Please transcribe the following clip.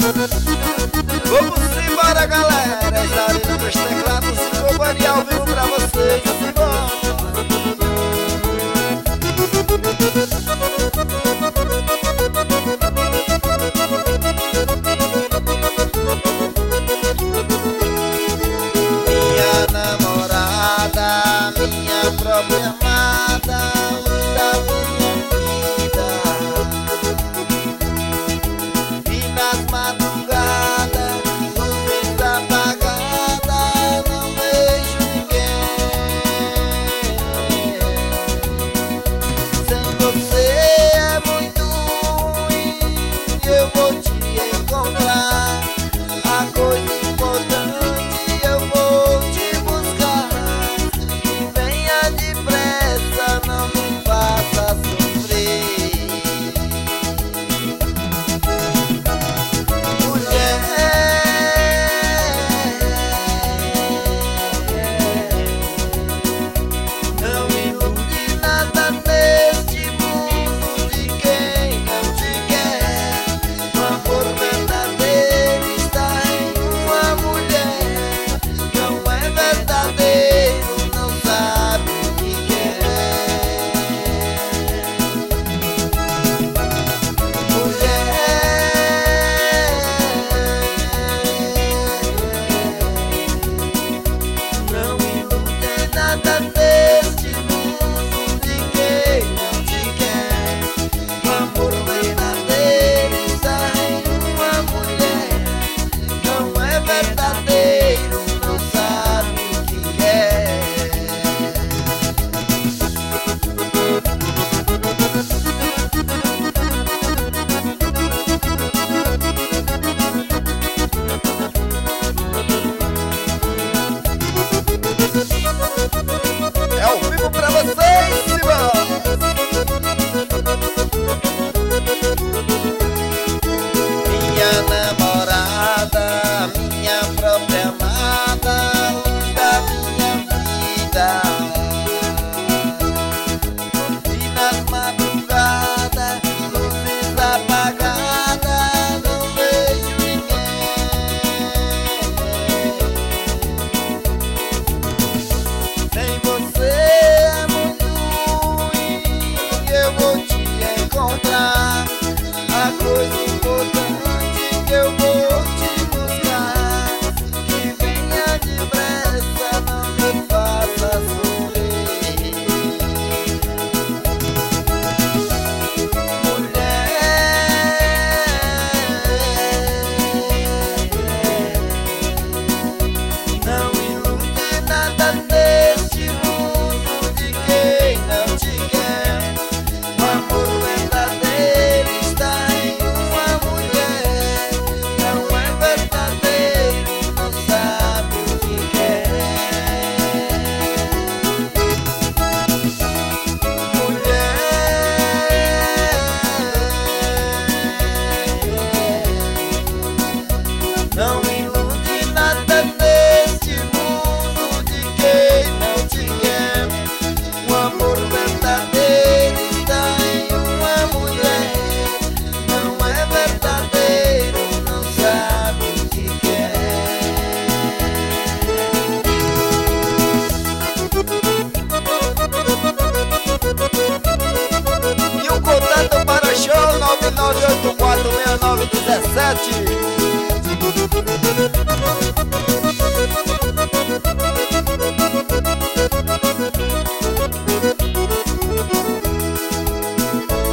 Vamos embora, galera. Essa arena dos teclados e companhia ao vivo pra vocês. Minha namorada, minha própria amada, da minha vida. E nas madrugadas, luz apagada, não vejo ninguém. Sem você é muito ruim, eu vou te encontrar. A coisa importante eu vou te buscar. E venha depressa, não me faça sofrer. Não ilude nada neste mundo de quem não te quer. O amor verdadeiro está em uma mulher. Não é verdadeiro, não sabe o que quer. Não ilude nada neste mundo de quem não te quer. O amor verdadeiro está em uma mulher. Não é verdadeiro, não sabe o que quer. É ao vivo pra vocês, Simão! Minha namorada, minha própria amada, luz da minha vida. E nas madrugadas, luzes apagadas, não vejo ninguém. Sem você é muito ruim, eu vou te encontrar. A coisa importante que eu vou te buscar. Que venha depressa, não me faça sofrer. Não ilude nada neste mundo de quem não te quer. O amor verdadeiro está em uma mulher. Não é verdadeiro, não sabe o que quer. Não ilude nada neste mundo de quem não te quer. O amor verdadeiro está em uma mulher. Não é verdadeiro, não sabe o que quer. E o contato para o show 99846917.